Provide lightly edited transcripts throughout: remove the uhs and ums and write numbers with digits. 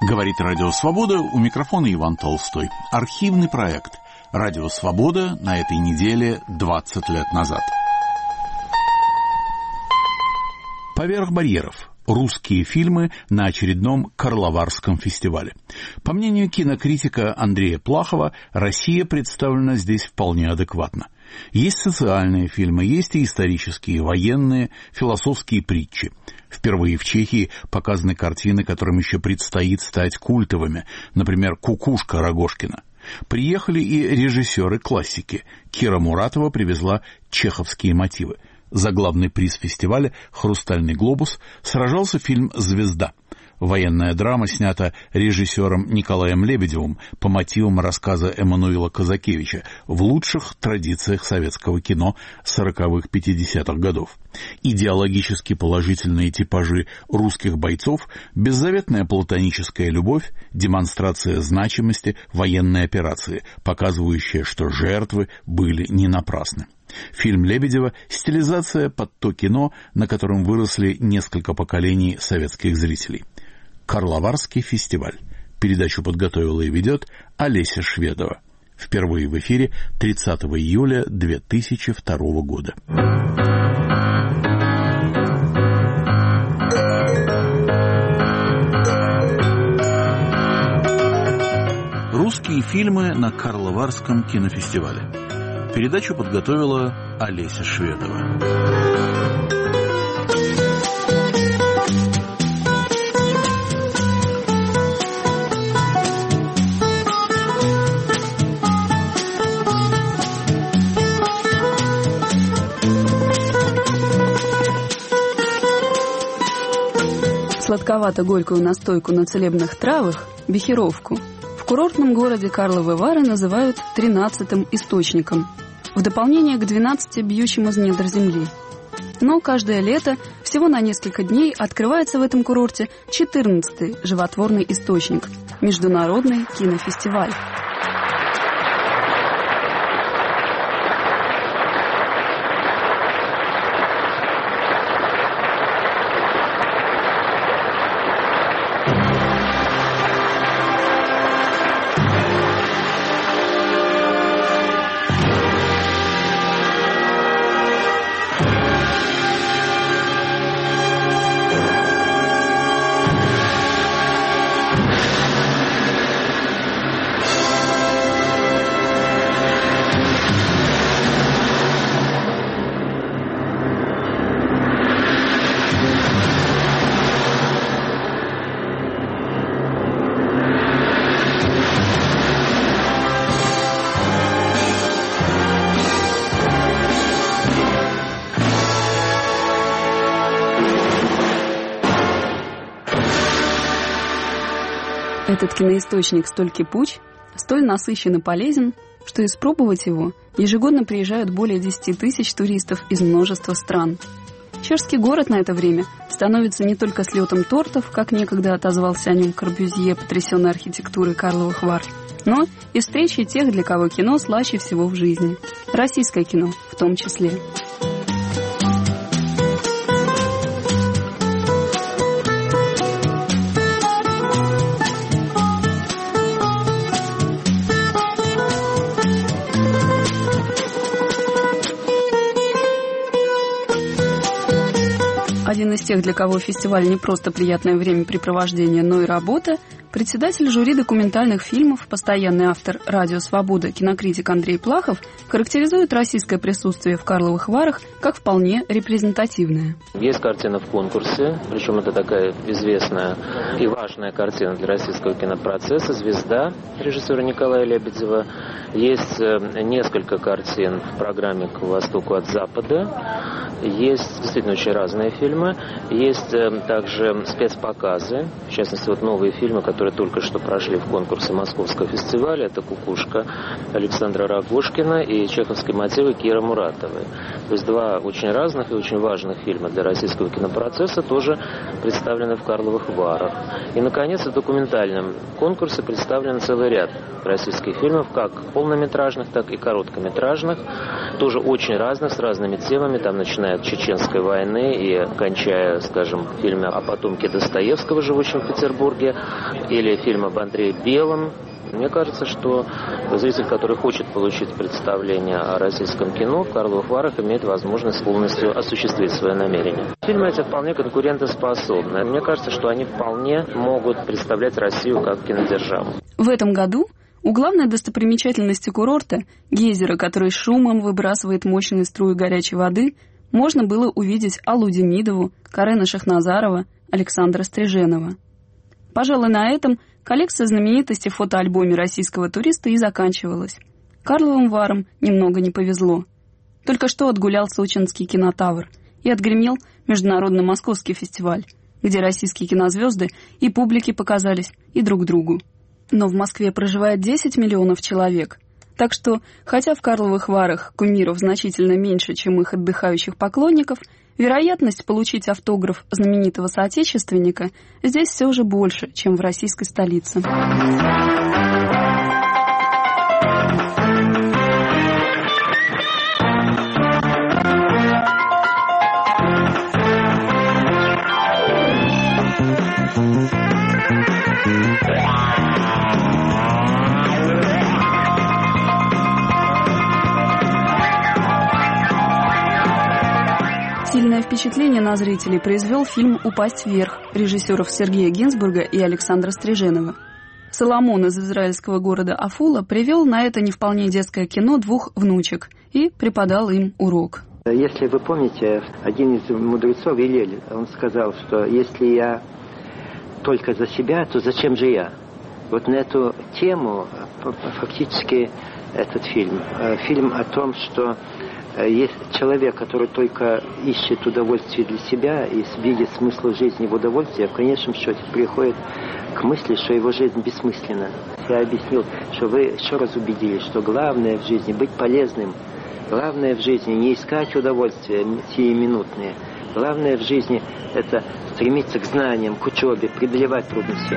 Говорит Радио Свобода, у микрофона Иван Толстой. Архивный проект Радио Свобода на этой неделе 20 лет назад. Поверх барьеров. Русские фильмы на очередном Карловарском фестивале. По мнению кинокритика Андрея Плахова, Россия представлена здесь вполне адекватно. Есть социальные фильмы, есть и исторические, военные, философские притчи. Впервые в Чехии показаны картины, которым еще предстоит стать культовыми, например, «Кукушка» Рогожкина. Приехали и режиссеры классики. Кира Муратова привезла чеховские мотивы. За главный приз фестиваля «Хрустальный глобус» сражался фильм «Звезда». Военная драма снята режиссером Николаем Лебедевым по мотивам рассказа Эммануила Казакевича в лучших традициях советского кино 40-х-50-х годов. Идеологически положительные типажи русских бойцов, беззаветная платоническая любовь, демонстрация значимости военной операции, показывающая, что жертвы были не напрасны. Фильм Лебедева – стилизация под то кино, на котором выросли несколько поколений советских зрителей. Карловарский фестиваль. Передачу подготовила и ведет Олеся Шведова. Впервые в эфире 30 июля 2002 года. Русские фильмы на Карловарском кинофестивале. Передачу подготовила Олеся Шведова. Сладковато-горькую настойку на целебных травах, бихеровку, в курортном городе Карловы Вары называют 13-м источником, в дополнение к 12 бьющим из недр земли. Но каждое лето, всего на несколько дней, открывается в этом курорте 14-й животворный источник – Международный кинофестиваль. Этот киноисточник столь кипуч, столь насыщен и полезен, что испробовать его ежегодно приезжают более 10 тысяч туристов из множества стран. Чешский город на это время становится не только слетом тортов, как некогда отозвался о нем Корбюзье, потрясенный архитектурой Карловых Вар, но и встречей тех, для кого кино слаще всего в жизни. Российское кино в том числе. Один из тех, для кого фестиваль не просто приятное времяпрепровождение, но и работа, председатель жюри документальных фильмов, постоянный автор «Радио Свобода», кинокритик Андрей Плахов, характеризует российское присутствие в Карловых Варах как вполне репрезентативное. Есть картина в конкурсе, причем это такая известная и важная картина для российского кинопроцесса «Звезда» режиссера Николая Лебедева. Есть несколько картин в программе «К востоку от Запада». Есть действительно очень разные фильмы. Есть также спецпоказы, в частности, вот новые фильмы, которые только что прошли в конкурсе Московского фестиваля. Это «Кукушка» Александра Рогожкина и чеховские мотивы Киры Муратовой. То есть два очень разных и очень важных фильма для российского кинопроцесса тоже представлены в Карловых Варах. И, наконец, в документальном конкурсе представлен целый ряд российских фильмов, как полнометражных, так и короткометражных, тоже очень разных, с разными темами, там, начиная от Чеченской войны и кончая включая, скажем, фильмы о потомке Достоевского, живущем в Петербурге, или фильм об Андрее Белом. Мне кажется, что зритель, который хочет получить представление о российском кино, в Карловых Варах имеет возможность полностью осуществить свое намерение. Фильмы эти вполне конкурентоспособны. Мне кажется, что они вполне могут представлять Россию как кинодержаву. В этом году у главной достопримечательности курорта, гейзера, который шумом выбрасывает мощные струи горячей воды, можно было увидеть Аллу Демидову, Карена Шахназарова, Александра Стриженова. Пожалуй, на этом коллекция знаменитостей в фотоальбоме российского туриста и заканчивалась. Карловым Варам немного не повезло. Только что отгулял Сочинский кинотавр и отгремел Международный Московский фестиваль, где российские кинозвезды и публики показались и друг другу. Но в Москве проживает 10 миллионов человек, так что, хотя в Карловых Варах кумиров значительно меньше, чем их отдыхающих поклонников, вероятность получить автограф знаменитого соотечественника здесь все же больше, чем в российской столице. Сильное впечатление на зрителей произвел фильм «Упасть вверх» режиссеров Сергея Гинзбурга и Александра Стриженова. Соломон из израильского города Афула привел на это не вполне детское кино двух внучек и преподал им урок. Если вы помните, один из мудрецов, Илель, он сказал, что если я только за себя, то зачем же я? Вот на эту тему фактически этот фильм. Фильм о том, что есть человек, который только ищет удовольствие для себя и видит смысл жизни в удовольствии, в конечном счете приходит к мысли, что его жизнь бессмысленна. Я объяснил, что вы еще раз убедились, что главное в жизни быть полезным. Главное в жизни не искать удовольствия сиюминутные. Главное в жизни это стремиться к знаниям, к учебе, преодолевать трудности.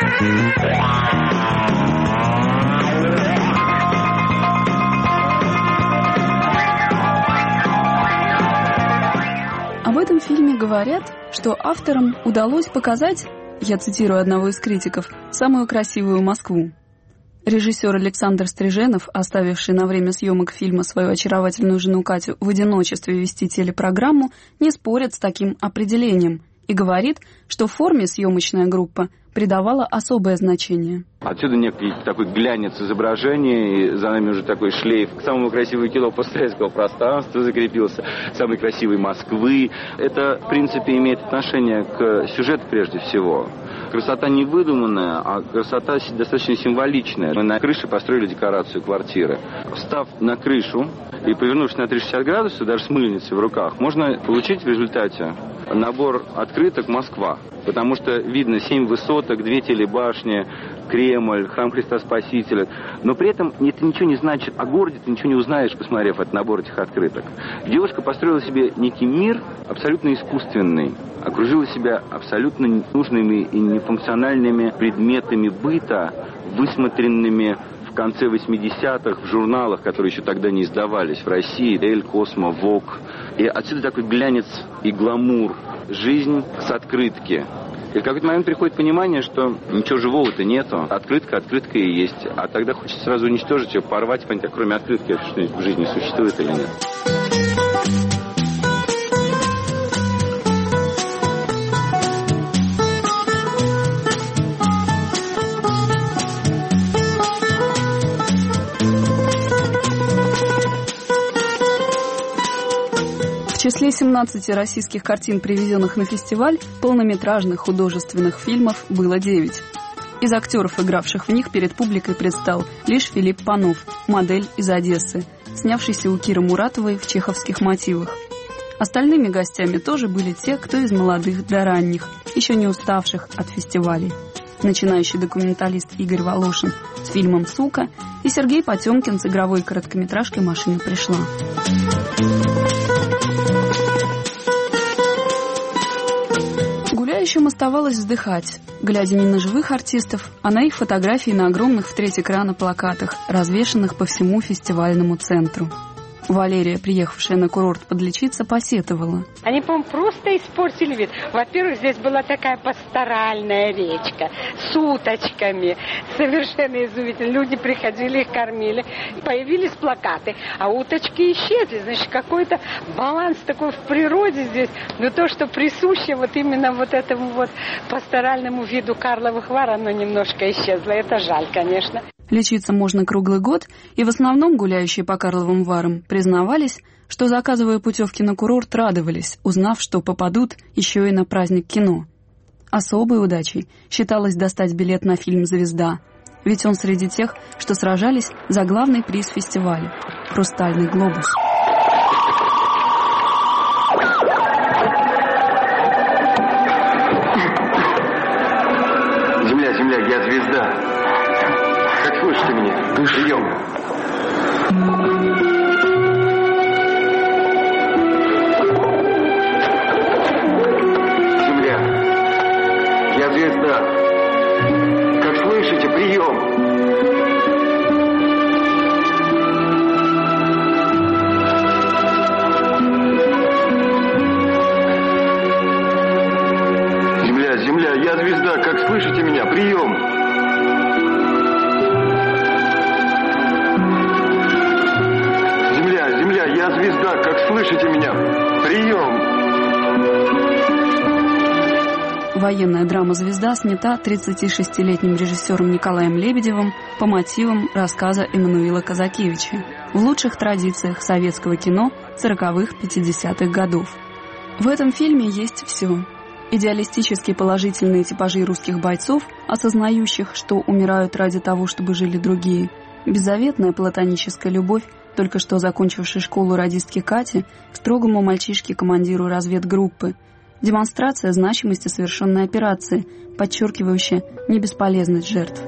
Об этом фильме говорят, что авторам удалось показать, я цитирую одного из критиков, самую красивую Москву. Режиссер Александр Стриженов, оставивший на время съемок фильма свою очаровательную жену Катю в одиночестве вести телепрограмму, не спорит с таким определением и говорит, что форме съемочная группа придавала особое значение. Отсюда некий такой глянец изображения, и за нами уже такой шлейф самого красивого кино постсоветского пространства закрепился, самой красивой Москвы. Это, в принципе, имеет отношение к сюжету прежде всего. Красота не выдуманная, а красота достаточно символичная. Мы на крыше построили декорацию квартиры. Встав на крышу и повернувшись на 360 градусов, даже с мыльницей в руках, можно получить в результате набор открыток «Москва». Потому что видно 7 высоток, 2 телебашни, Кремль, храм Христа Спасителя. Но при этом это ничего не значит о городе, ты ничего не узнаешь, посмотрев этот набор этих открыток. Девушка построила себе некий мир абсолютно искусственный. Окружила себя абсолютно нужными и нефункциональными предметами быта, высмотренными в конце 80-х в журналах, которые еще тогда не издавались в России, «Эль», «Космо», «Вог». И отсюда такой глянец и гламур. Жизнь с открытки. И в какой-то момент приходит понимание, что ничего живого-то нету. Открытка и есть. А тогда хочется сразу уничтожить ее, порвать, понять, а кроме открытки что-нибудь в жизни существует или нет. В числе 17 российских картин, привезенных на фестиваль, полнометражных художественных фильмов было 9. Из актеров, игравших в них, перед публикой предстал лишь Филипп Панов, модель из Одессы, снявшийся у Киры Муратовой в чеховских мотивах. Остальными гостями тоже были те, кто из молодых до ранних, еще не уставших от фестивалей. Начинающий документалист Игорь Волошин с фильмом «Сука» и Сергей Потемкин с игровой короткометражкой «Машина пришла». Гуляющим оставалось вздыхать, глядя не на живых артистов, а на их фотографии на огромных в треть экрана плакатах, развешанных по всему фестивальному центру. Валерия, приехавшая на курорт подлечиться, посетовала. Они, по-моему, просто испортили вид. Во-первых, здесь была такая пасторальная речка с уточками. Совершенно изумительно. Люди приходили, их кормили. Появились плакаты, а уточки исчезли. Значит, какой-то баланс такой в природе здесь. Но то, что присуще вот именно вот этому вот пасторальному виду Карловых Вар, оно немножко исчезло. Это жаль, конечно. Лечиться можно круглый год, и в основном гуляющие по Карловым Варам признавались, что, заказывая путевки на курорт, радовались, узнав, что попадут еще и на праздник кино. Особой удачей считалось достать билет на фильм «Звезда», ведь он среди тех, что сражались за главный приз фестиваля — «Хрустальный глобус». Земля, я звезда. Как слышите меня? Прием. Земля, я звезда. Как слышите? Прием. Земля, я звезда. Как слышите меня? Прием. Я звезда, как слышите меня? Прием! Военная драма «Звезда» снята 36-летним режиссером Николаем Лебедевым по мотивам рассказа Эммануила Казакевича в лучших традициях советского кино 40-х-50-х годов. В этом фильме есть все. Идеалистически положительные типажи русских бойцов, осознающих, что умирают ради того, чтобы жили другие, беззаветная платоническая любовь только что закончившей школу радистки Кати к строгому мальчишке-командиру разведгруппы, демонстрация значимости совершенной операции, подчеркивающая небесполезность жертв.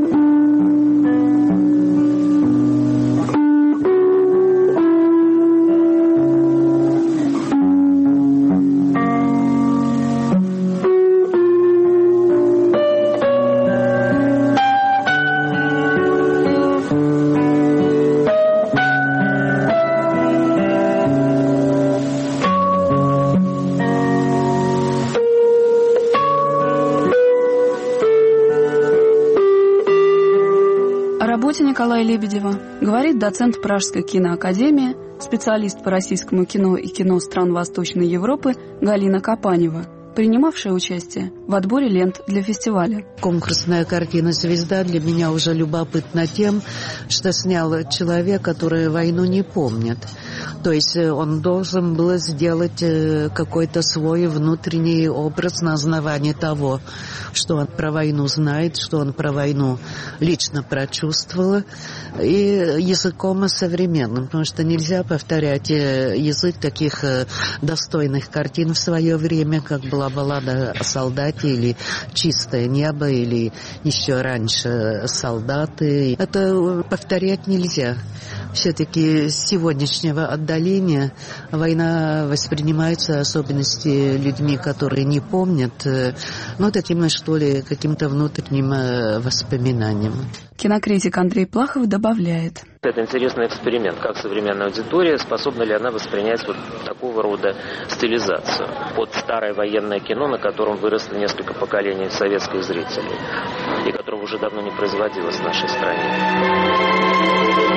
Николая Лебедева говорит доцент Пражской киноакадемии, специалист по российскому кино и кино стран Восточной Европы Галина Капанева, принимавшая участие в отборе лент для фестиваля. Конкурсная картина «Звезда» для меня уже любопытна тем, что снял человек, который войну не помнит. То есть он должен был сделать какой-то свой внутренний образ на основании того, что он про войну знает, что он про войну лично прочувствовал, и языком современным, потому что нельзя повторять язык таких достойных картин в свое время, как была баллада о солдате или «Чистое небо», или еще раньше «Солдаты». Это повторять нельзя. Все-таки с сегодняшнего отдаления война воспринимается, особенности людьми, которые не помнят, таким, что ли, каким-то внутренним воспоминанием. Кинокритик Андрей Плахов добавляет. Это интересный эксперимент, как современная аудитория, способна ли она воспринять вот такого рода стилизацию. Вот старое военное кино, на котором выросли несколько поколений советских зрителей, и которого уже давно не производилось в нашей стране.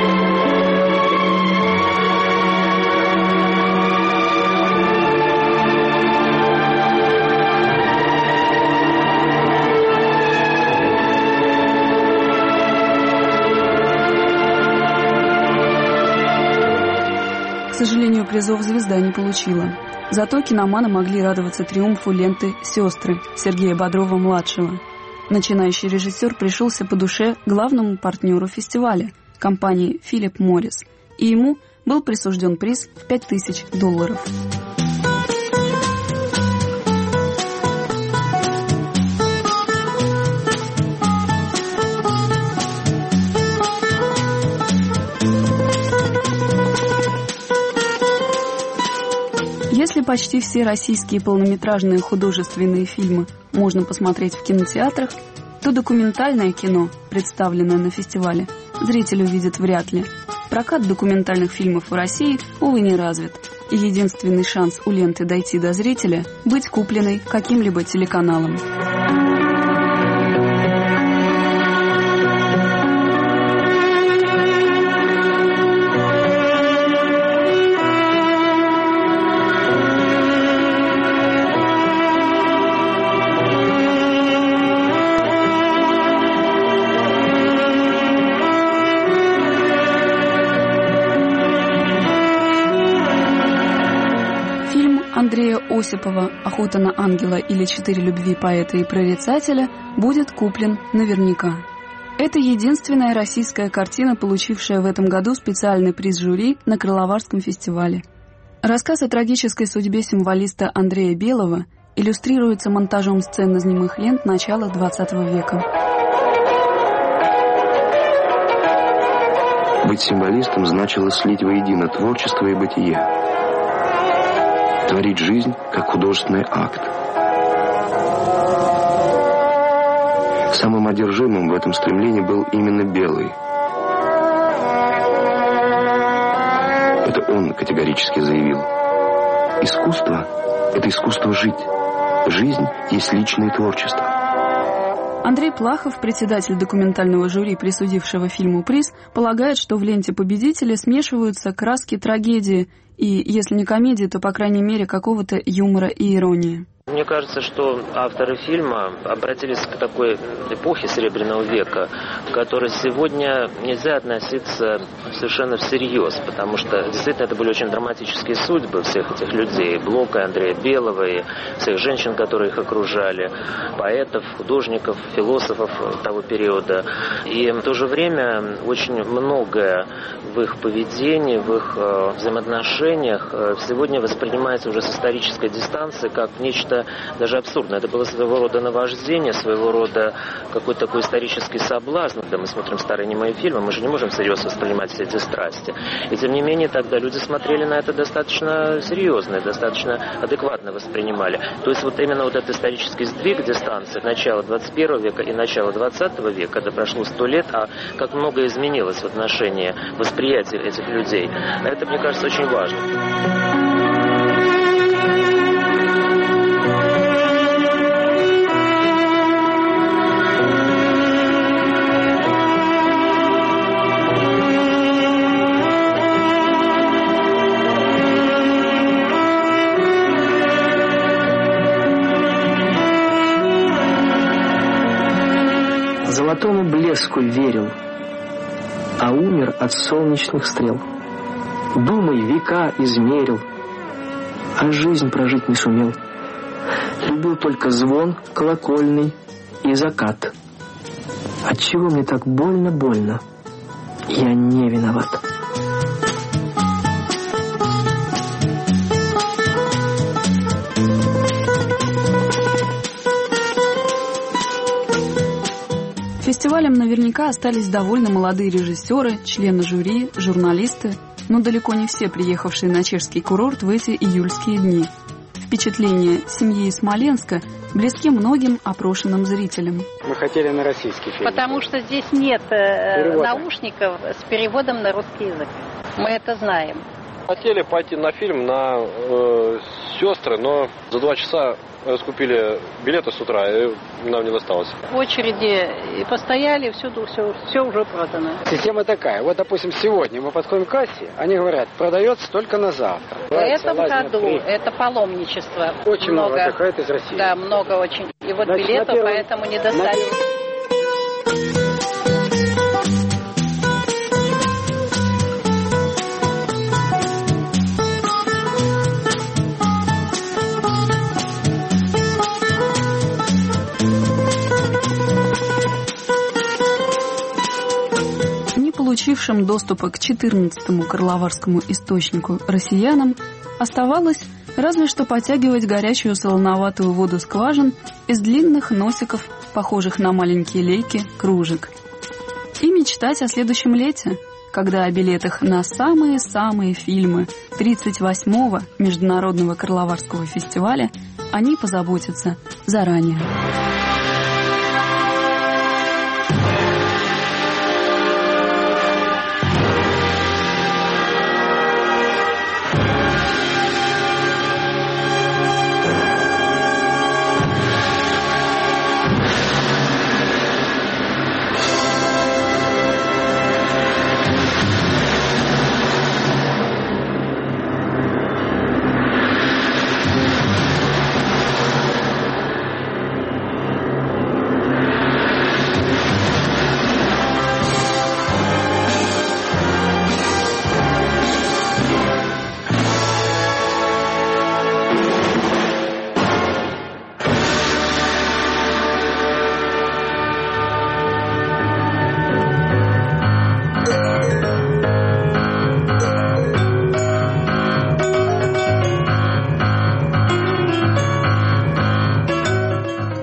К сожалению, призов «Звезда» не получила. Зато киноманы могли радоваться триумфу ленты «Сестры» Сергея Бодрова-младшего. Начинающий режиссер пришелся по душе главному партнеру фестиваля – компании «Филипп Моррис», и ему был присужден приз в $5000. Если почти все российские полнометражные художественные фильмы можно посмотреть в кинотеатрах, то документальное кино, представленное на фестивале, зритель увидит вряд ли. прокат документальных фильмов в России, увы, не развит. И единственный шанс у ленты дойти до зрителя – быть купленной каким-либо телеканалом. Андрея Осипова «Охота на ангела» или «4 любви поэта и прорицателя» будет куплен наверняка. Это единственная российская картина, получившая в этом году специальный приз жюри на Карловарском фестивале. Рассказ о трагической судьбе символиста Андрея Белого иллюстрируется монтажом сцен из немых лент начала XX века. Быть символистом значило слить воедино творчество и бытие. Творить жизнь как художественный акт. Самым одержимым в этом стремлении был именно Белый. Это он категорически заявил: искусство – это искусство жить. Жизнь есть личное творчество. Андрей Плахов, председатель документального жюри, присудившего фильму приз, полагает, что в ленте победителя смешиваются краски трагедии и, если не комедии, то, по крайней мере, какого-то юмора и иронии. Мне кажется, что авторы фильма обратились к такой эпохе Серебряного века, к которой сегодня нельзя относиться совершенно всерьез, потому что действительно это были очень драматические судьбы всех этих людей, Блока, Андрея Белого и всех женщин, которые их окружали, поэтов, художников, философов того периода. И в то же время очень многое в их поведении, в их взаимоотношениях сегодня воспринимается уже с исторической дистанции как нечто даже абсурдно. Это было своего рода наваждение, своего рода какой-то такой исторический соблазн. Когда мы смотрим старые немые фильмы, мы же не можем всерьез воспринимать все эти страсти. И тем не менее, тогда люди смотрели на это достаточно серьезно, достаточно адекватно воспринимали. То есть вот именно вот этот исторический сдвиг дистанции начала 21 века и начала 20 века, когда прошло 100 лет, а как много изменилось в отношении восприятия этих людей, это, мне кажется, очень важно. Золотому блеску верил, а умер от солнечных стрел. Думай, века измерил, а жизнь прожить не сумел. Любил только звон колокольный и закат. Отчего мне так больно? Я не виноват. Фестивалем наверняка остались довольно молодые режиссеры, члены жюри, журналисты, но далеко не все приехавшие на чешский курорт в эти июльские дни. Впечатления семьи из Смоленска близки многим опрошенным зрителям. Мы хотели на российский фильм. Потому что здесь нет наушников с переводом на русский язык. Мы это знаем. Хотели пойти на фильм на «Сестры», но за 2 часа раскупили билеты с утра, и нам не досталось. В очереди и постояли, всюду все уже продано. Система такая. Вот, допустим, сегодня мы подходим к кассе, они говорят, продается только на завтра. В этом году это паломничество. Очень много отдыхает из России. Да, много очень. И вот значит, билетов поэтому не достали. Получившим доступа к 14-му Карловарскому источнику россиянам оставалось разве что потягивать горячую солоноватую воду скважин из длинных носиков, похожих на маленькие лейки, кружек. И мечтать о следующем лете, когда о билетах на самые-самые фильмы 38-го Международного Карловарского фестиваля они позаботятся заранее.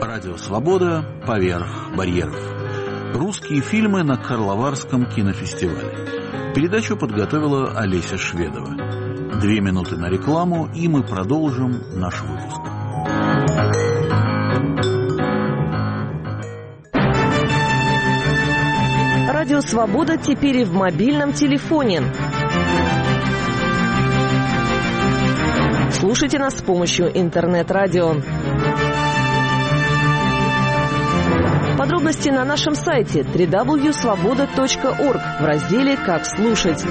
Радио «Свобода. Поверх барьеров». Русские фильмы на Карловарском кинофестивале. Передачу подготовила Олеся Шведова. 2 минуты на рекламу, и мы продолжим наш выпуск. Радио «Свобода» теперь и в мобильном телефоне. Слушайте нас с помощью интернет-радио. Подробности на нашем сайте www.svoboda.org в разделе «Как слушать».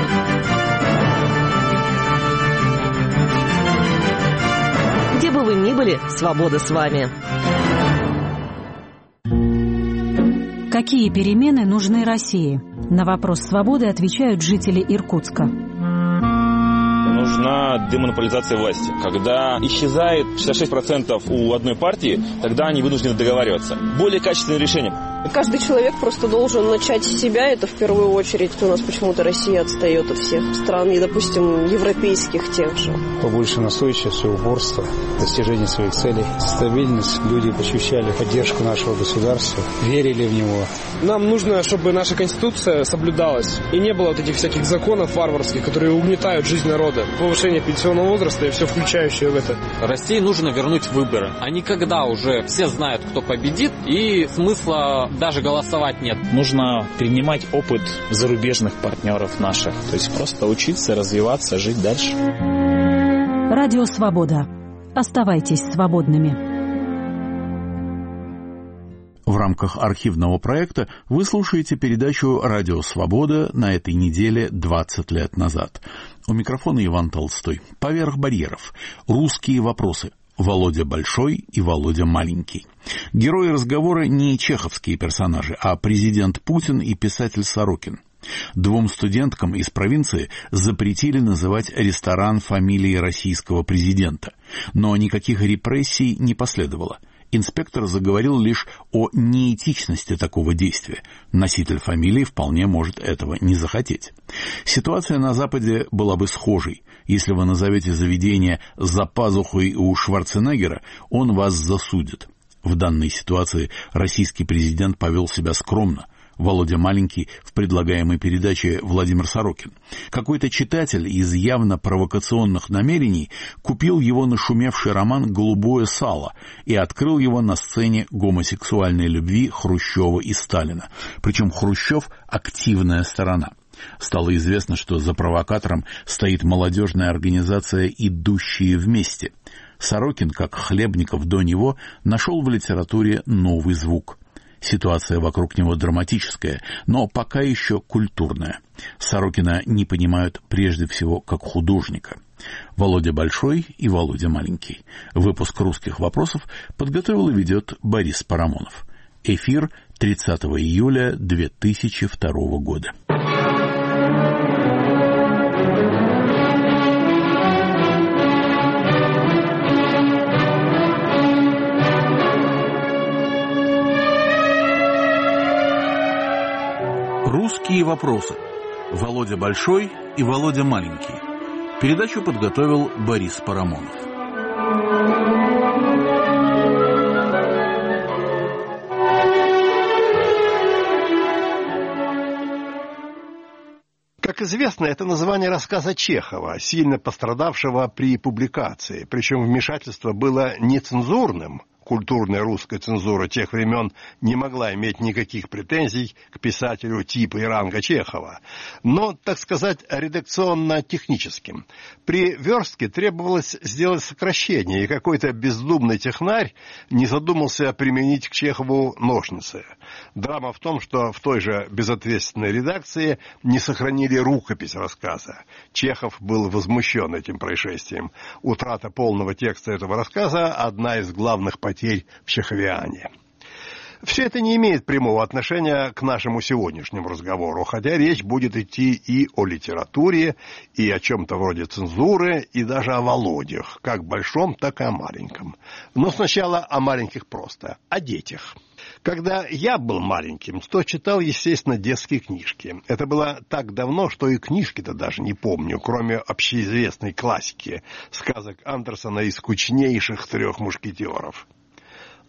Где бы вы ни были, свобода с вами. Какие перемены нужны России? На вопрос «Свободы» отвечают жители Иркутска. Нужна демонополизация власти. Когда исчезает 66% у одной партии, тогда они вынуждены договариваться. Более качественное решение. Каждый человек просто должен начать с себя, это в первую очередь. У нас почему-то Россия отстает от всех стран, и, допустим, европейских тех же. Побольше настойчивости, упорства, достижения своих целей, стабильность. Люди ощущали поддержку нашего государства, верили в него. Нам нужно, чтобы наша Конституция соблюдалась, и не было вот этих всяких законов варварских, которые угнетают жизнь народа. Повышение пенсионного возраста и все включающее в это. России нужно вернуть выборы. А не когда уже все знают, кто победит, и смысла даже голосовать нет. Нужно перенимать опыт зарубежных партнеров наших. То есть просто учиться, развиваться, жить дальше. Радио «Свобода». Оставайтесь свободными. В рамках архивного проекта вы слушаете передачу «Радио Свобода» на этой неделе 20 лет назад. У микрофона Иван Толстой. «Поверх барьеров. Русские вопросы». Володя Большой и Володя Маленький. Герои разговора не чеховские персонажи, а президент Путин и писатель Сорокин. 2 студенткам из провинции запретили называть ресторан фамилией российского президента. Но никаких репрессий не последовало. Инспектор заговорил лишь о неэтичности такого действия. Носитель фамилии вполне может этого не захотеть. Ситуация на Западе была бы схожей. Если вы назовете заведение «за пазухой у Шварценеггера», он вас засудит. В данной ситуации российский президент повел себя скромно. Володя Маленький в предлагаемой передаче Владимир Сорокин. Какой-то читатель из явно провокационных намерений купил его нашумевший роман «Голубое сало» и открыл его на сцене гомосексуальной любви Хрущева и Сталина. Причем Хрущев – активная сторона. Стало известно, что за провокатором стоит молодежная организация «Идущие вместе». Сорокин, как Хлебников до него, нашел в литературе новый звук. Ситуация вокруг него драматическая, но пока еще культурная. Сорокина не понимают прежде всего как художника. Володя Большой и Володя Маленький. Выпуск «Русских вопросов» подготовил и ведет Борис Парамонов. Эфир 30 июля 2002 года. «Русские вопросы». Володя Большой и Володя Маленький. Передачу подготовил Борис Парамонов. Как известно, это название рассказа Чехова, сильно пострадавшего при публикации. Причем вмешательство было нецензурным. Культурная русская цензура тех времен не могла иметь никаких претензий к писателю типа и ранга Чехова, но, так сказать, редакционно-техническим. При верстке требовалось сделать сокращение, и какой-то бездумный технарь не задумался применить к Чехову ножницы. Драма в том, что в той же безответственной редакции не сохранили рукопись рассказа. Чехов был возмущен этим происшествием. Утрата полного текста этого рассказа – одна из главных потерь в чеховиане. Все это не имеет прямого отношения к нашему сегодняшнему разговору, хотя речь будет идти и о литературе, и о чем-то вроде цензуры, и даже о Володях, как большом, так и о маленьком. Но сначала о маленьких просто, о детях. Когда я был маленьким, то читал, естественно, детские книжки. Это было так давно, что и книжки-то даже не помню, кроме общеизвестной классики, сказок Андерсона и скучнейших «Трех мушкетеров».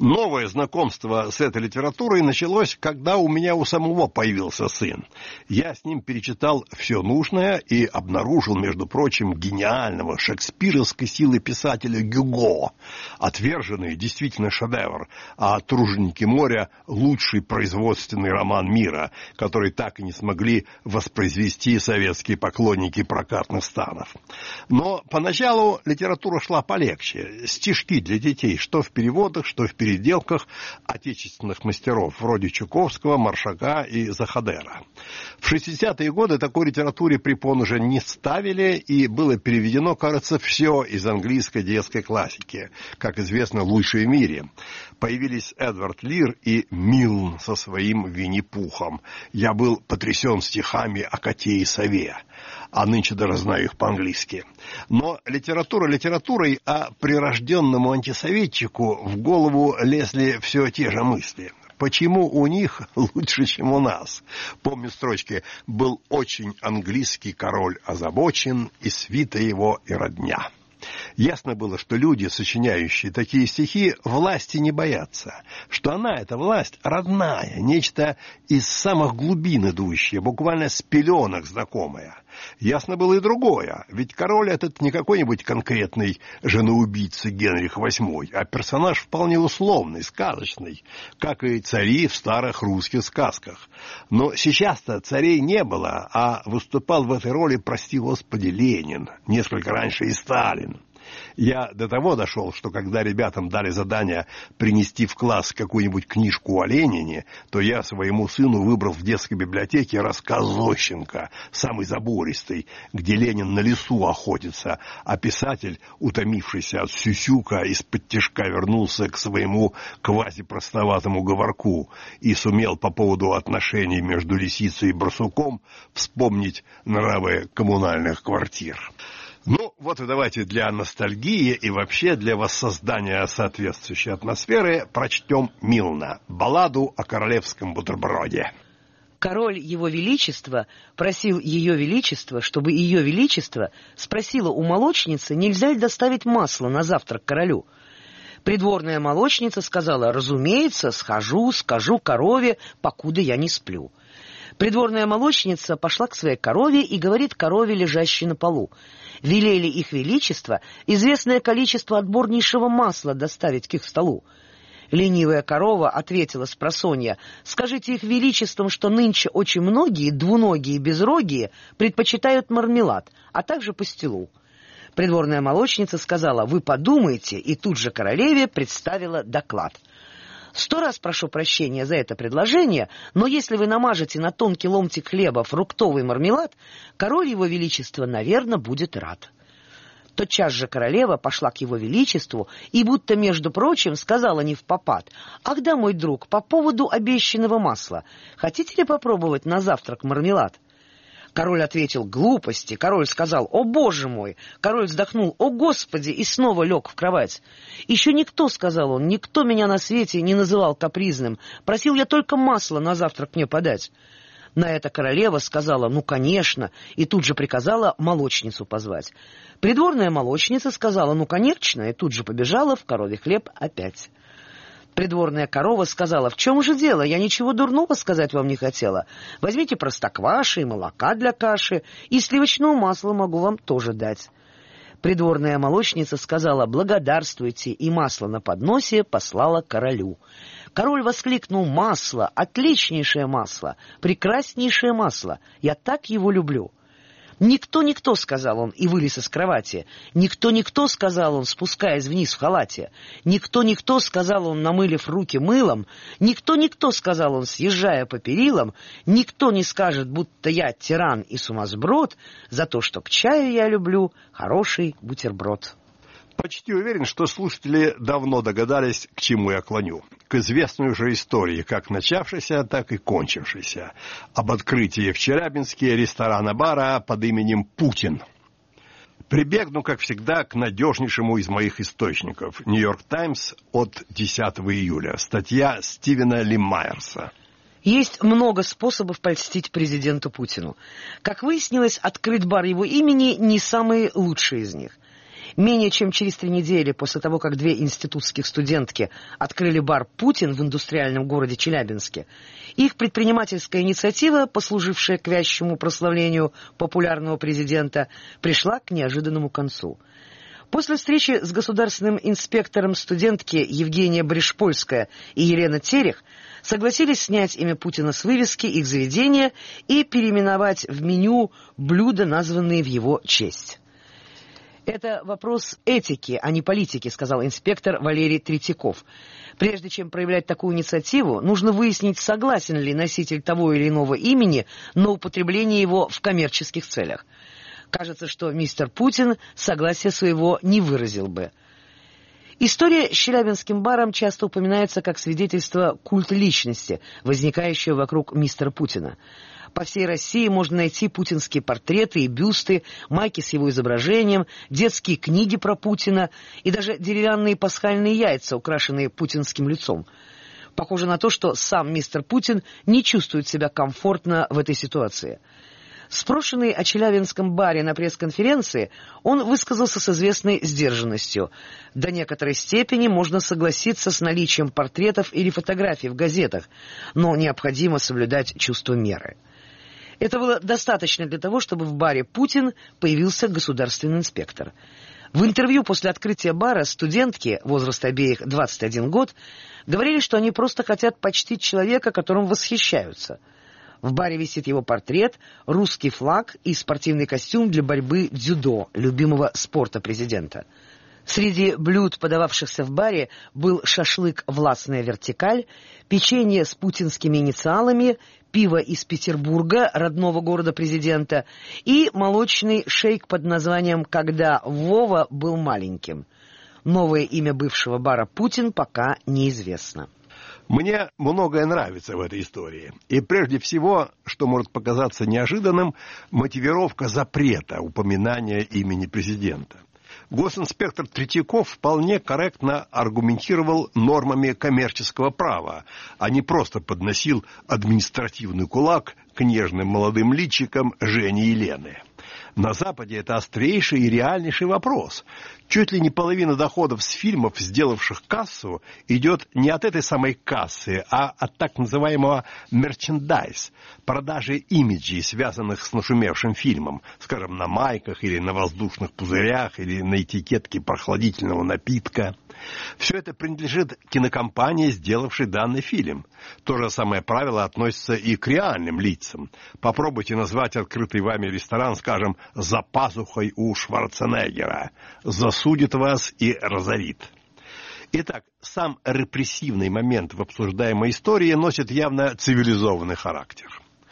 Новое знакомство с этой литературой началось, когда у меня у самого появился сын. Я с ним перечитал все нужное и обнаружил, между прочим, гениального шекспировской силы писателя Гюго. «Отверженный» действительно шедевр, а «Труженики моря» — лучший производственный роман мира, который так и не смогли воспроизвести советские поклонники прокатных станов. Но поначалу литература шла полегче. Стишки для детей, что в переводах, что в переделках отечественных мастеров, вроде Чуковского, Маршака и Захадера. В 60-е годы такой литературе препон уже не ставили, и было переведено, кажется, все из английской детской классики, как известно, лучшие в мире. Появились Эдвард Лир и Милн со своим Винни-Пухом. Я был потрясен стихами о коте и сове, а нынче даже знаю их по-английски. Но литература литературой, а прирожденному антисоветчику в голову лезли все те же мысли. Почему у них лучше, чем у нас? Помню строчки: «Был очень английский король озабочен, и свита его, и родня». Ясно было, что люди, сочиняющие такие стихи, власти не боятся, что она, эта власть, родная, нечто из самых глубин идущее, буквально с пеленок знакомое. Ясно было и другое, ведь король этот не какой-нибудь конкретный женоубийца Генрих VIII, а персонаж вполне условный, сказочный, как и цари в старых русских сказках. Но сейчас-то царей не было, а выступал в этой роли, прости господи, Ленин, несколько раньше и Сталин. Я до того дошел, что когда ребятам дали задание принести в класс какую-нибудь книжку о Ленине, то я своему сыну выбрал в детской библиотеке рассказ Зощенко, самый забористый, где Ленин на лесу охотится, а писатель, утомившийся от сюсюка, из-под тишка вернулся к своему квазипростоватому говорку и сумел по поводу отношений между лисицей и барсуком вспомнить нравы коммунальных квартир. Ну, вот и давайте для ностальгии и вообще для воссоздания соответствующей атмосферы прочтем Милна, балладу о королевском бутерброде. Король Его Величества просил Ее Величество, чтобы Ее Величество спросило у молочницы, нельзя ли доставить масло на завтрак королю. Придворная молочница сказала: разумеется, схожу, скажу корове, покуда я не сплю. Придворная молочница пошла к своей корове и говорит корове, лежащей на полу: велели их величество известное количество отборнейшего масла доставить к их столу. Ленивая корова ответила спросонья: скажите их величествам, что нынче очень многие двуногие безрогие предпочитают мармелад, а также пастилу. Придворная молочница сказала: вы подумайте, и тут же королеве представила доклад. 100 раз прошу прощения за это предложение, но если вы намажете на тонкий ломтик хлеба фруктовый мармелад, король Его Величества, наверное, будет рад. Тотчас же королева пошла к Его Величеству и, будто между прочим, сказала невпопад: «Ах да, мой друг, по поводу обещанного масла, хотите ли попробовать на завтрак мармелад?» Король ответил: глупости. Король сказал: о боже мой. Король вздохнул: о господи, и снова лег в кровать. Еще никто, сказал он, никто меня на свете не называл капризным. Просил я только масло на завтрак мне подать. На это королева сказала: ну, конечно, и тут же приказала молочницу позвать. Придворная молочница сказала: ну, конечно, и тут же побежала в коровий хлеб опять. Придворная корова сказала: в чем же дело? Я ничего дурного сказать вам не хотела. Возьмите простокваши и молока для каши, и сливочного масла могу вам тоже дать. Придворная молочница сказала: благодарствуйте, и масло на подносе послала королю. Король воскликнул: масло, отличнейшее масло, прекраснейшее масло, я так его люблю. «Никто, — сказал он, и вылез из кровати. Никто, — сказал он, спускаясь вниз в халате. Никто, — сказал он, намылив руки мылом. Никто, — сказал он, съезжая по перилам. Никто не скажет, будто я тиран и сумасброд, за то, что к чаю я люблю хороший бутерброд». Почти уверен, что слушатели давно догадались, к чему я клоню. К известной уже истории, как начавшейся, так и кончившейся. Об открытии в Челябинске ресторана-бара под именем «Путин». Прибегну, как всегда, к надежнейшему из моих источников. «Нью-Йорк Таймс» от 10 июля. Статья Стивена Лиммайерса. Есть много способов польстить президенту Путину. Как выяснилось, открыть бар его имени не самый лучший из них. Менее чем через 3 недели после того, как 2 институтских студентки открыли бар «Путин» в индустриальном городе Челябинске, их предпринимательская инициатива, послужившая к вящему прославлению популярного президента, пришла к неожиданному концу. После встречи с государственным инспектором студентки Евгения Брешпольская и Елена Терех согласились снять имя Путина с вывески их заведения и переименовать в меню блюда, названные в его честь. «Это вопрос этики, а не политики», — сказал инспектор Валерий Третьяков. «Прежде чем проявлять такую инициативу, нужно выяснить, согласен ли носитель того или иного имени на употребление его в коммерческих целях. Кажется, что мистер Путин согласия своего не выразил бы». История с челябинским баром часто упоминается как свидетельство культа личности, возникающего вокруг мистера Путина. По всей России можно найти путинские портреты и бюсты, майки с его изображением, детские книги про Путина и даже деревянные пасхальные яйца, украшенные путинским лицом. Похоже на то, что сам мистер Путин не чувствует себя комфортно в этой ситуации. Спрошенный о челябинском баре на пресс-конференции, он высказался с известной сдержанностью. До некоторой степени можно согласиться с наличием портретов или фотографий в газетах, но необходимо соблюдать чувство меры. Это было достаточно для того, чтобы в баре «Путин» появился государственный инспектор. В интервью после открытия бара студентки, возраст обеих 21 год, говорили, что они просто хотят почтить человека, которым восхищаются. В баре висит его портрет, русский флаг и спортивный костюм для борьбы дзюдо, любимого спорта президента. Среди блюд, подававшихся в баре, был шашлык «Властная вертикаль», печенье с путинскими инициалами, пиво из Петербурга, родного города президента, и молочный шейк под названием «Когда Вова был маленьким». Новое имя бывшего бара «Путин» пока неизвестно. Мне многое нравится в этой истории. И прежде всего, что может показаться неожиданным, мотивировка запрета упоминания имени президента. Госинспектор Третьяков вполне корректно аргументировал нормами коммерческого права, а не просто подносил административный кулак к нежным молодым личикам Жени и Лены. На Западе это острейший и реальнейший вопрос. Чуть ли не половина доходов с фильмов, сделавших кассу, идет не от этой самой кассы, а от так называемого мерчендайз, продажи имиджей, связанных с нашумевшим фильмом, скажем, на майках или на воздушных пузырях, или на этикетке прохладительного напитка. Все это принадлежит кинокомпании, сделавшей данный фильм. То же самое правило относится и к реальным лицам. Попробуйте назвать открытый вами ресторан, скажем, «За пазухой у Шварценеггера». Засудит вас и разорит. Итак, сам репрессивный момент в обсуждаемой истории носит явно цивилизованный характер.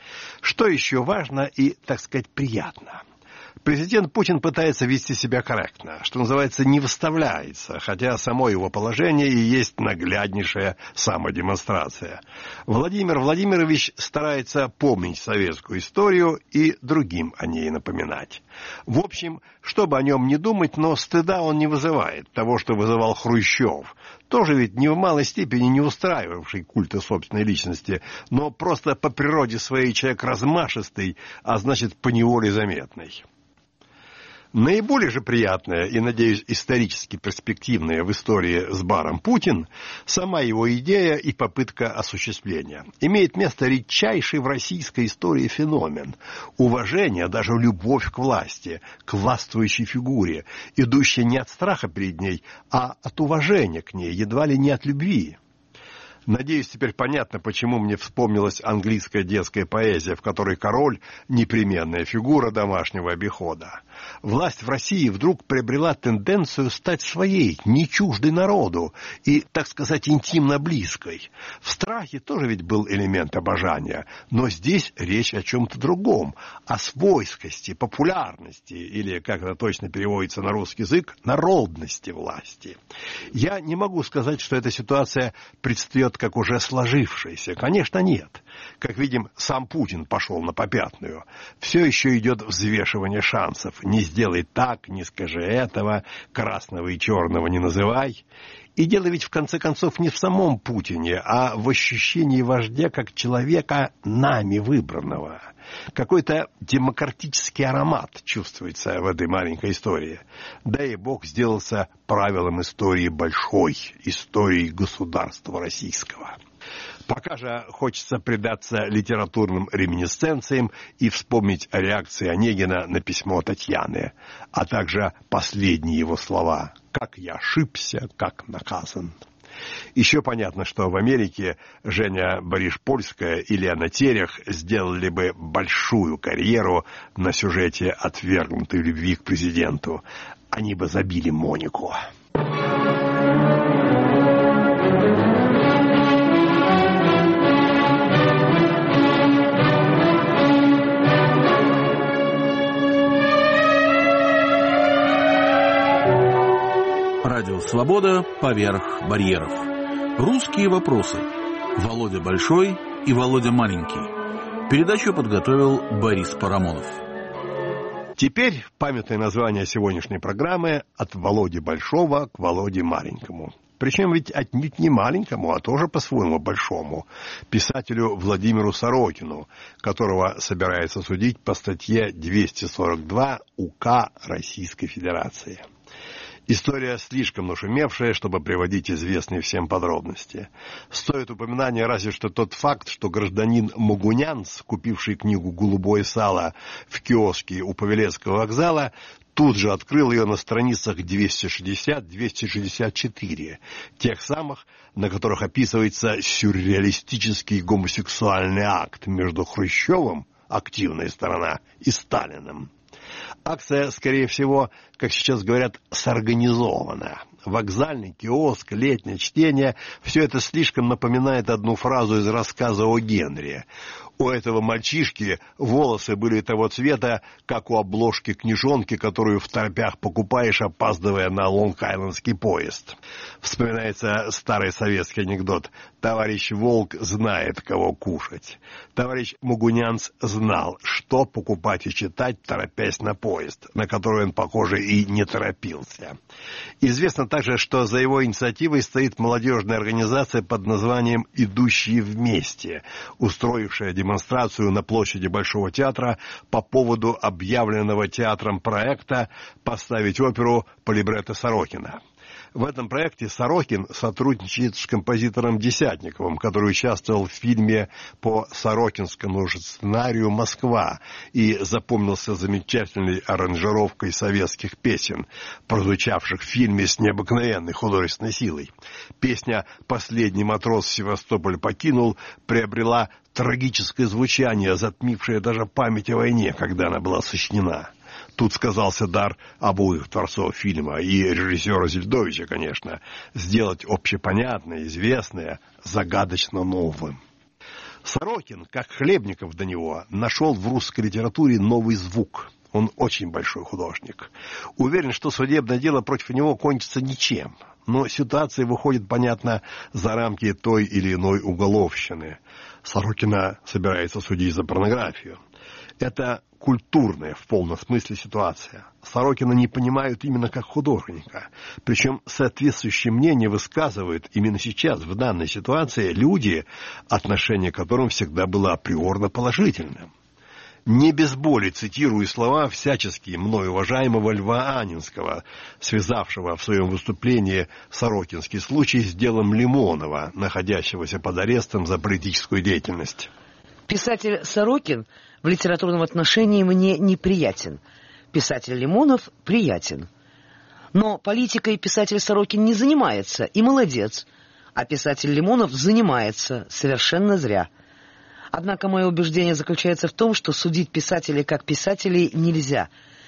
Что еще важно и, так сказать, приятно? Президент Путин пытается вести себя корректно, что называется, не выставляется, хотя само его положение и есть нагляднейшая самодемонстрация. Владимир Владимирович старается помнить советскую историю и другим о ней напоминать. В общем, чтобы о нем не думать, но стыда он не вызывает, того, что вызывал Хрущев. Тоже ведь не в малой степени не устраивавший культа собственной личности, но просто по природе своей человек размашистый, а значит, поневоле заметный. Наиболее же приятное и, надеюсь, исторически перспективное в истории с баром «Путин» сама его идея и попытка осуществления. Имеет место редчайший в российской истории феномен – уважение, даже любовь к власти, к властвующей фигуре, идущая не от страха перед ней, а от уважения к ней, едва ли не от любви. Надеюсь, теперь понятно, почему мне вспомнилась английская детская поэзия, в которой король – непременная фигура домашнего обихода. Власть в России вдруг приобрела тенденцию стать своей, не чуждой народу и, так сказать, интимно близкой. В страхе тоже ведь был элемент обожания, но здесь речь о чем-то другом, о свойскости, популярности или, как это точно переводится на русский язык, народности власти. Я не могу сказать, что эта ситуация предстает как уже сложившаяся. Конечно, нет. Как видим, сам Путин пошел на попятную. Все еще идет взвешивание шансов. Не сделай так, не скажи этого, красного и черного не называй. И дело ведь в конце концов не в самом Путине, а в ощущении вождя как человека нами выбранного. Какой-то демократический аромат чувствуется в этой маленькой истории. Да и Бог сделался правилом истории большой, истории государства российского. Пока же хочется предаться литературным реминисценциям и вспомнить о реакции Онегина на письмо Татьяны, а также последние его слова «Как я ошибся, как наказан». Еще понятно, что в Америке Женя Бариш-Польская и Лена Терех сделали бы большую карьеру на сюжете отвергнутой любви к президенту. Они бы забили Монику. Радио «Свобода» поверх барьеров. Русские вопросы. Володя Большой и Володя Маленький. Передачу подготовил Борис Парамонов. Теперь памятное название сегодняшней программы «От Володи Большого к Володе Маленькому». Причем ведь отнюдь не маленькому, а тоже по-своему большому. Писателю Владимиру Сорокину, которого собирается судить по статье 242 УК Российской Федерации. История слишком нашумевшая, чтобы приводить известные всем подробности. Стоит упоминания разве что тот факт, что гражданин Могунянц, купивший книгу «Голубое сало» в киоске у Павелецкого вокзала, тут же открыл ее на страницах 260-264, тех самых, на которых описывается сюрреалистический гомосексуальный акт между Хрущевым, активная сторона, и Сталиным. Акция, скорее всего, как сейчас говорят, сорганизована. Вокзальный киоск, летнее чтение – все это слишком напоминает одну фразу из рассказа о Генри. У этого мальчишки волосы были того цвета, как у обложки книжонки, которую в торопях покупаешь, опаздывая на Лонг-Айлендский поезд. Вспоминается старый советский анекдот: «Товарищ Волк знает, кого кушать». Товарищ Могунянц знал, что покупать и читать, торопясь на поезд, на который он, похоже, и не торопился. Известно также, что за его инициативой стоит молодежная организация под названием «Идущие вместе», устроившая демонстрацию на площади Большого театра по поводу объявленного театром проекта поставить оперу по либретто Сорокина. В этом проекте Сорокин сотрудничает с композитором Десятниковым, который участвовал в фильме по сорокинскому же сценарию «Москва» и запомнился замечательной аранжировкой советских песен, прозвучавших в фильме с необыкновенной художественной силой. Песня «Последний матрос Севастополь покинул» приобрела трагическое звучание, затмившее даже память о войне, когда она была сочинена. Тут сказался дар обоих творцов фильма и режиссера Зельдовича, конечно, сделать общепонятное, известное, загадочно новым. Сорокин, как Хлебников до него, нашел в русской литературе новый звук. Он очень большой художник. Уверен, что судебное дело против него кончится ничем. Но ситуация выходит, понятно, за рамки той или иной уголовщины. Сорокина собирается судить за порнографию. Это культурная в полном смысле ситуация. Сорокина не понимают именно как художника. Причем соответствующее мнение высказывают именно сейчас, в данной ситуации, люди, отношение к которым всегда было априорно положительным. Не без боли цитирую слова всячески мной уважаемого Льва Анинского, связавшего в своем выступлении сорокинский случай с делом Лимонова, находящегося под арестом за политическую деятельность. Писатель Сорокин в литературном отношении мне неприятен. Писатель Лимонов приятен. Но политикой писатель Сорокин не занимается, и молодец. А писатель Лимонов занимается, совершенно зря. Однако мое убеждение заключается в том, что судить писателей как писателей нельзя.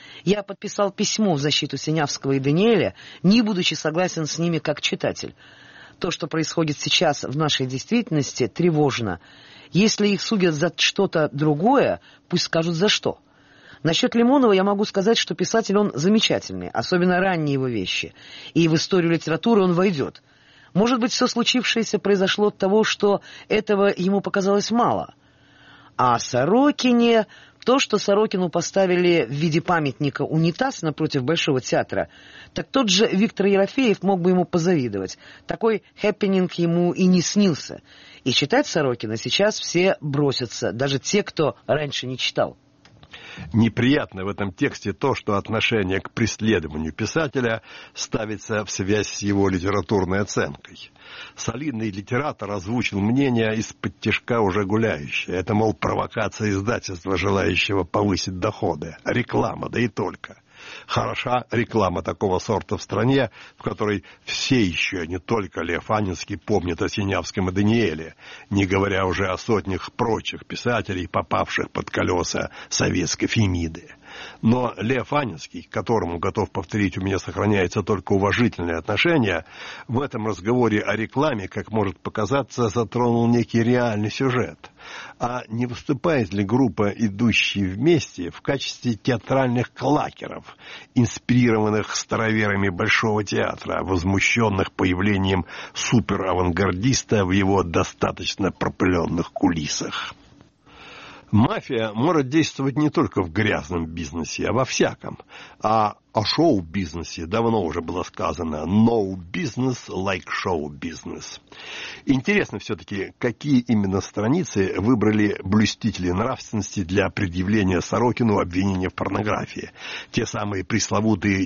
Я подписал письмо в защиту Синявского и Даниэля, не будучи согласен с ними как читатель. То, что происходит сейчас в нашей действительности, тревожно. Если их судят за что-то другое, пусть скажут за что. Насчет Лимонова я могу сказать, что писатель он замечательный, особенно ранние его вещи. И в историю литературы он войдет. Может быть, все случившееся произошло от того, что этого ему показалось мало. А о Сорокине То, что Сорокину поставили в виде памятника унитаз напротив Большого театра, так тот же Виктор Ерофеев мог бы ему позавидовать. Такой хэппининг ему и не снился. И читать Сорокина сейчас все бросятся, даже те, кто раньше не читал. Неприятно в этом тексте то, что отношение к преследованию писателя ставится в связь с его литературной оценкой. Солидный литератор озвучил мнение из-под тишка уже гуляющее. Это, мол, провокация издательства, желающего повысить доходы. Реклама, да и только. Хороша реклама такого сорта в стране, в которой все еще, не только Лев Анинский, помнят о Синявском и Даниэле, не говоря уже о сотнях прочих писателей, попавших под колеса советской Фемиды. Но Лев Анинский, к которому, готов повторить, у меня сохраняется только уважительное отношение, в этом разговоре о рекламе, как может показаться, затронул некий реальный сюжет. А не выступает ли группа «Идущие вместе» в качестве театральных клакеров, инспирированных староверами Большого театра, возмущенных появлением суперавангардиста в его достаточно пропыленных кулисах? Мафия может действовать не только в грязном бизнесе, а во всяком. А о шоу-бизнесе давно уже было сказано «no business like show business». Интересно все-таки, какие именно страницы выбрали блюстители нравственности для предъявления Сорокину обвинения в порнографии. Те самые пресловутые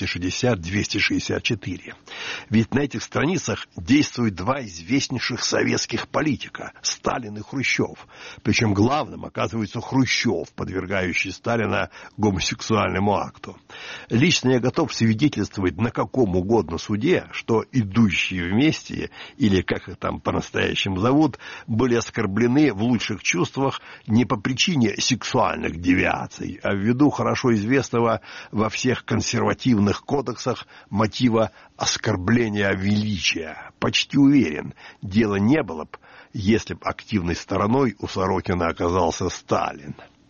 260-264. Ведь на этих страницах действуют два известнейших советских политика – Сталин и Хрущев. Причем главным оказывается Хрущев, подвергающий Сталина гомосексуальному акту. Лично я готов свидетельствовать на каком угодно суде, что «Идущие вместе», или как их там по-настоящему зовут, были оскорблены в лучших чувствах не по причине сексуальных девиаций, а ввиду хорошо известного во всех консервативных кодексах мотива оскорбления величия. Почти уверен, дела не было бы, если бы активной стороной у Сорокина оказался Сталин.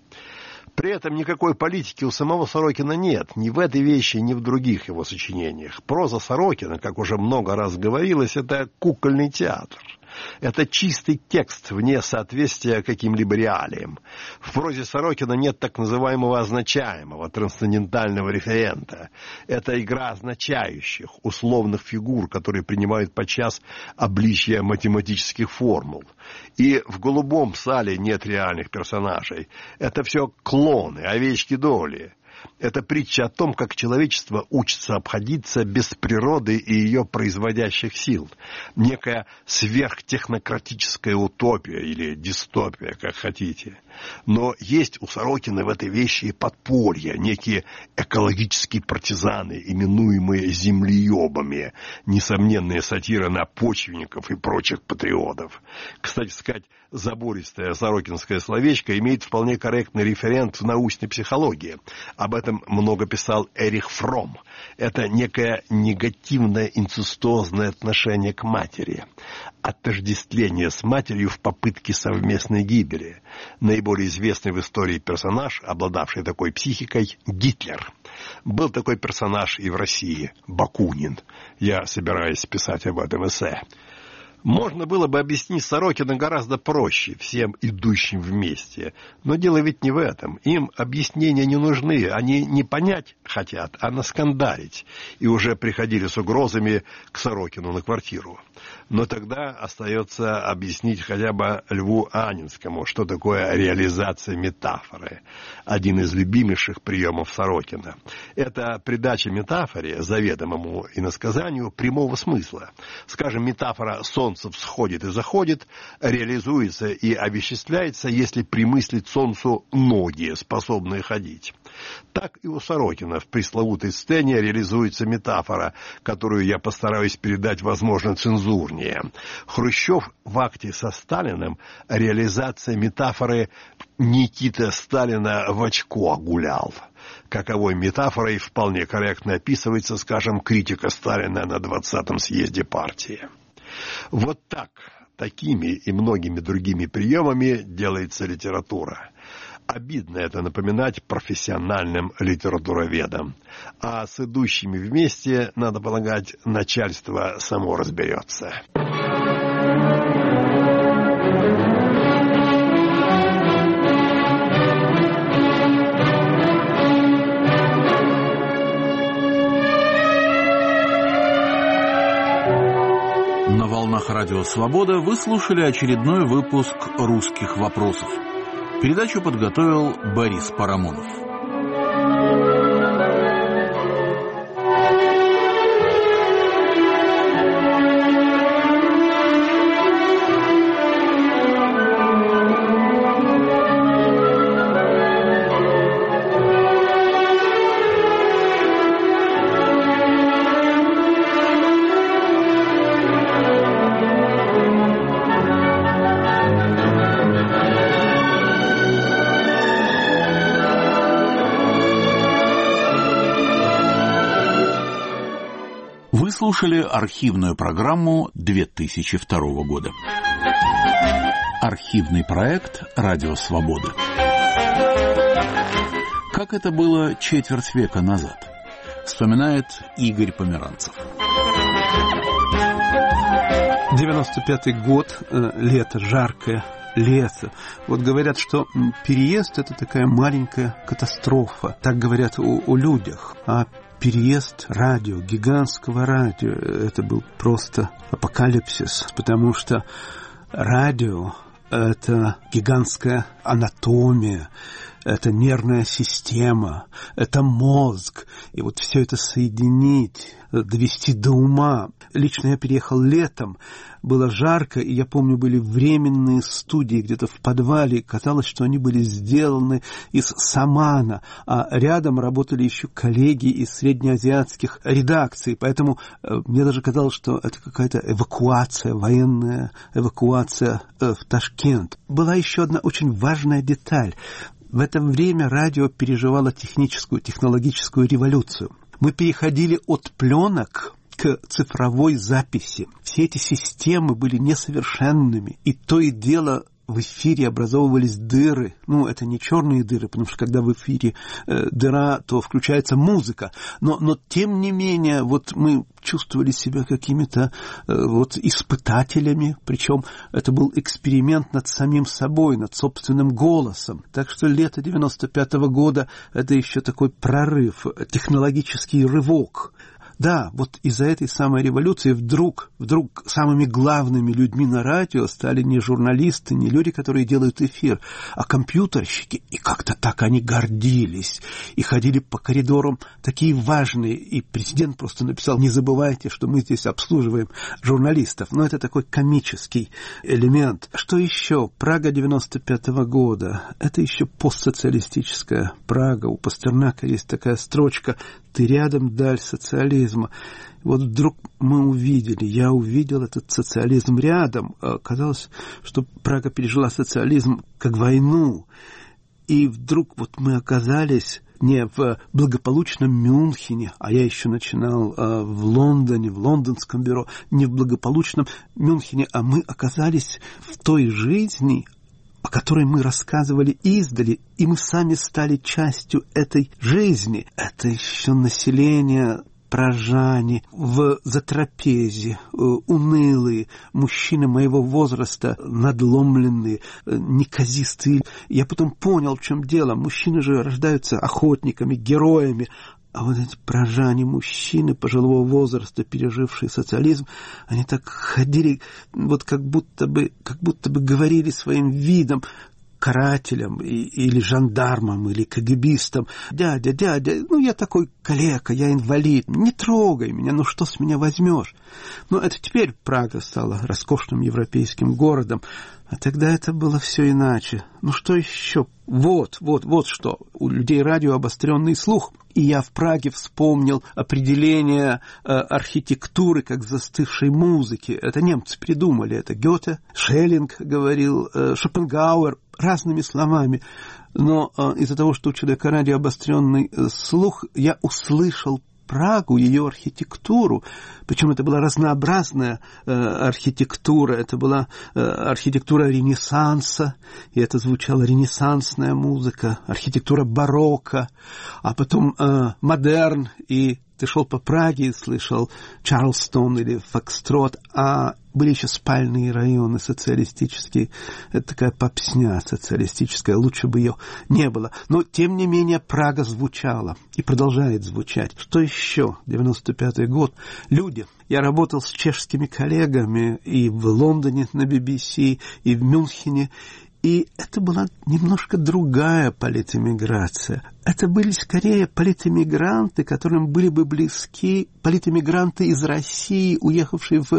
При этом никакой политики у самого Сорокина нет, ни в этой вещи, ни в других его сочинениях. Проза Сорокина, как уже много раз говорилось, это кукольный театр. Это чистый текст вне соответствия каким-либо реалиям. В прозе Сорокина нет так называемого означаемого, трансцендентального референта. Это игра означающих, условных фигур, которые принимают подчас обличья математических формул. И в «Голубом сале» нет реальных персонажей. Это все клоны, овечки доли. Это притча о том, как человечество учится обходиться без природы и ее производящих сил. Некая сверхтехнократическая утопия или дистопия, как хотите. Но есть у Сорокина в этой вещи и подполья, некие экологические партизаны, именуемые землеебами, несомненные сатиры на почвенников и прочих патриотов. Кстати сказать, забористое сорокинское словечко имеет вполне корректный референт в научной психологии. Об этом много писал Эрих Фромм. Это некое негативное инцестуозное отношение к матери. Отождествление с матерью в попытке совместной гибели. Наиболее известный в истории персонаж, обладавший такой психикой, Гитлер. Был такой персонаж и в России, Бакунин. Я собираюсь писать об этом эссе. Можно было бы объяснить Сорокина гораздо проще всем идущим вместе. Но дело ведь не в этом. Им объяснения не нужны. Они не понять хотят, а наскандалить. И уже приходили с угрозами к Сорокину на квартиру. Но тогда остается объяснить хотя бы Льву Анинскому, что такое реализация метафоры. Один из любимейших приемов Сорокина. Это придача метафоре, заведомому иносказанию, прямого смысла. Скажем, метафора «солнце всходит и заходит» реализуется и овеществляется, если примыслить солнцу ноги, способные ходить. Так и у Сорокина в пресловутой сцене реализуется метафора, которую я постараюсь передать, возможно, цензурнее. Хрущев в акте со Сталиным — реализация метафоры «Никита Сталина в очко гулял». Каковой метафорой вполне корректно описывается, скажем, критика Сталина на 20-м съезде партии. Вот так, такими и многими другими приемами делается литература. Обидно это напоминать профессиональным литературоведам. А с идущими вместе, надо полагать, начальство само разберется. Радио «Свобода» вы слушали очередной выпуск «Русских вопросов». Передачу подготовил Борис Парамонов. Вы слушали архивную программу 2002 года. Архивный проект «Радио Свобода». Как это было четверть века назад, вспоминает Игорь Померанцев. 95-й год, лето, жаркое лето. Вот говорят, что переезд – это такая маленькая катастрофа. Так говорят о людях. А переезд радио, гигантского радио, это был просто апокалипсис, потому что радио – это гигантская анатомия, это нервная система, это мозг. И вот все это соединить, довести до ума. Лично я переехал летом, было жарко, и я помню, были временные студии где-то в подвале. Казалось, что они были сделаны из самана, а рядом работали еще коллеги из среднеазиатских редакций. Поэтому мне даже казалось, что это какая-то эвакуация, военная эвакуация в Ташкент. Была еще одна очень важная деталь. В это время радио переживало технологическую революцию. Мы переходили от пленок к цифровой записи. Все эти системы были несовершенными, и то и дело в эфире образовывались дыры. Ну, это не черные дыры, потому что когда в эфире дыра, то включается музыка. Но тем не менее, вот мы чувствовали себя какими-то испытателями, причем это был эксперимент над самим собой, над собственным голосом. Так что лето 95-го года – это еще такой прорыв, технологический рывок. Да, вот из-за этой самой революции вдруг самыми главными людьми на радио стали не журналисты, не люди, которые делают эфир, а компьютерщики. И как-то так они гордились. И ходили по коридорам такие важные. И президент просто написал: не забывайте, что мы здесь обслуживаем журналистов. Но это такой комический элемент. Что еще? Прага 95-го года. Это еще постсоциалистическая Прага. У Пастернака есть такая строчка: «Ты рядом, даль социализма». Вот вдруг я увидел этот социализм рядом. Казалось, что Прага пережила социализм как войну. И вдруг вот мы оказались не в благополучном Мюнхене, а я еще начинал в Лондоне, в лондонском бюро, не в благополучном Мюнхене, а мы оказались в той жизни, о которой мы рассказывали издали, и мы сами стали частью этой жизни. Это еще население прожане, в затрапезе, унылые, мужчины моего возраста, надломленные, неказистые. Я потом понял, в чем дело. Мужчины же рождаются охотниками, героями. А вот эти прожане, мужчины пожилого возраста, пережившие социализм, они так ходили, вот как будто бы говорили своим видом карателям или жандармам, или КГБистам: дядя, я такой калека, я инвалид, не трогай меня, что с меня возьмешь? Но это теперь Прага стала роскошным европейским городом, а тогда это было все иначе. Что еще? Вот что. У людей радио обостренный слух. И я в Праге вспомнил определение архитектуры как застывшей музыки. Это немцы придумали. Это Гёте, Шеллинг говорил, Шопенгауэр, разными словами. Но из-за того, что у человека радио обостренный слух, я услышал Прагу, ее архитектуру. Причем это была разнообразная архитектура. Это была архитектура Ренессанса, и это звучала ренессансная музыка, архитектура барокко, а потом модерн и Ты шел по Праге и слышал Чарльстон или Фокстрот, а были еще спальные районы социалистические. Это такая попсня социалистическая, лучше бы ее не было. Но, тем не менее, Прага звучала и продолжает звучать. Что еще? 95-й год. Люди. Я работал с чешскими коллегами и в Лондоне на BBC, и в Мюнхене. И это была немножко другая политэмиграция. Это были скорее политэмигранты, которым были бы близки политэмигранты из России, уехавшие в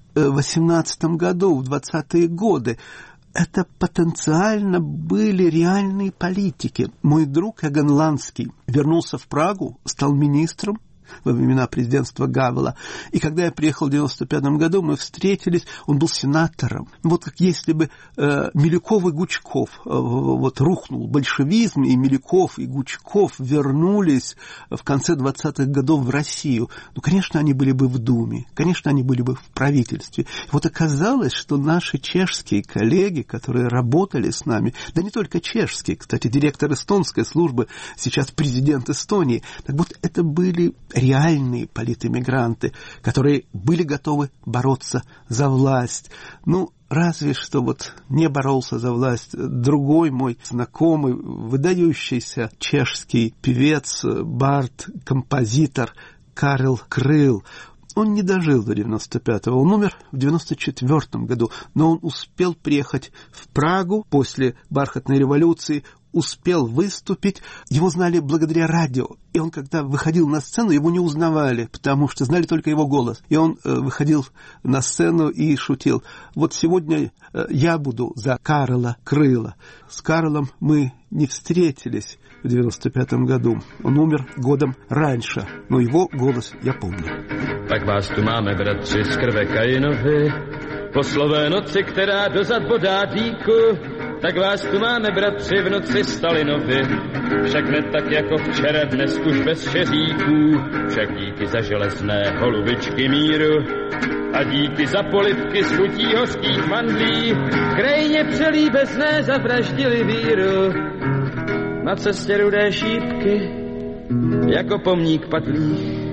18 году, в 20-е годы. Это потенциально были реальные политики. Мой друг Эгон Ланский вернулся в Прагу, стал министром во времена президентства Гавела. И когда я приехал в 95 году, мы встретились, он был сенатором. Вот как если бы Милюков и Гучков, вот рухнул большевизм, и Милюков и Гучков вернулись в конце 20-х годов в Россию. Ну, конечно, они были бы в Думе, конечно, они были бы в правительстве. И вот оказалось, что наши чешские коллеги, которые работали с нами, да не только чешские, кстати, директор эстонской службы, сейчас президент Эстонии, так вот это были реальные политэмигранты, которые были готовы бороться за власть. Ну, разве что вот не боролся за власть другой мой знакомый, выдающийся чешский певец, бард, композитор Карел Крыл. Он не дожил до 95-го, он умер в 94-м году, но он успел приехать в Прагу после бархатной революции, успел выступить, его знали благодаря радио. И он, когда выходил на сцену, его не узнавали, потому что знали только его голос. И он выходил на сцену и шутил. Вот сегодня я буду за Карела Крыла. С Карлом мы не встретились в 95-м году. Он умер годом раньше, но его голос я помню. Tak vás tu máme, bratři, z krve Kainovi, po slové noci, která dozad bodá dýku. Tak vás tu máme, bratři, v noci Stalinovi, však ne tak jako včera, dnes už bez šeříků, však díky za železné holubičky míru a díky za polibky z chutí hořkých mandlí, krajně přelíbezné zavraždili víru. Na cestě rudé šípky, jako pomník padlých,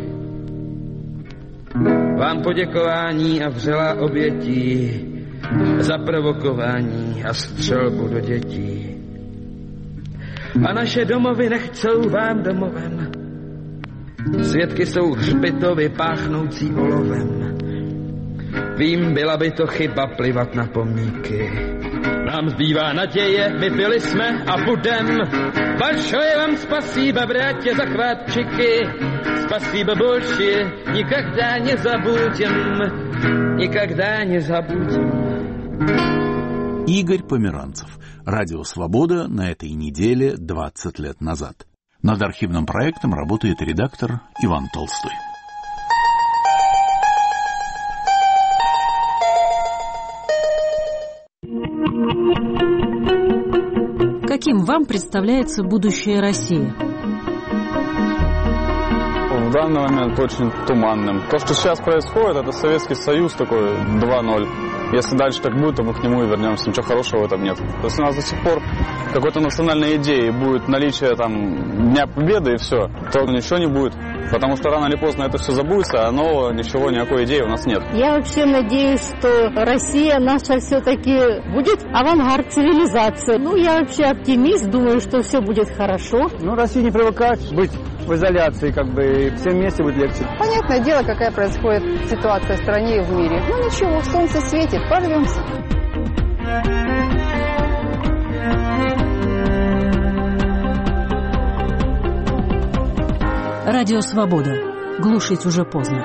vám poděkování a vřelá obětí za provokování a střelbu do dětí. A naše domovy nechcou vám domovem. Svědky jsou hřbitovy páchnoucí olovem. Vím, byla by to chyba plivat na pomníky. Nám zbývá naděje, my byli jsme a budem. Большое вам спасибо, братья захватчики. Спасибо большое, никогда не забудем. Никогда не забудем. Игорь Померанцев. Радио «Свобода» на этой неделе 20 лет назад. Над архивным проектом работает редактор Иван Толстой. Каким вам представляется будущее России? В данный момент очень туманным. То, что сейчас происходит, это Советский Союз такой 2.0. Если дальше так будет, то мы к нему и вернемся. Ничего хорошего в этом нет. Если у нас до сих пор какой-то национальной идеи будет наличие там Дня Победы и все, то ничего не будет. Потому что рано или поздно это все забудется, а нового ничего, никакой идеи у нас нет. Я вообще надеюсь, что Россия наша все-таки будет авангард цивилизации. Ну, я вообще оптимист, думаю, что все будет хорошо. Ну, России не привыкать быть в изоляции, как бы, и всем вместе будет легче. Понятное дело, какая происходит ситуация в стране и в мире. Ну, ничего, солнце светит, порвемся. Радио «Свобода». Глушить уже поздно.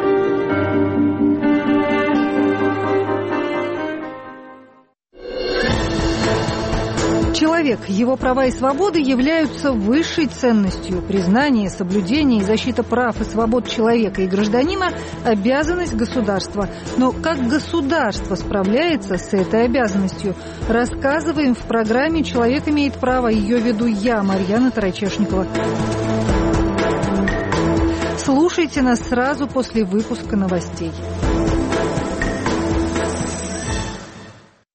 Человек, его права и свободы являются высшей ценностью. Признание, соблюдение и защита прав и свобод человека и гражданина – обязанность государства. Но как государство справляется с этой обязанностью, рассказываем в программе «Человек имеет право». Ее веду я, Марьяна Тарачешникова. Слушайте нас сразу после выпуска новостей.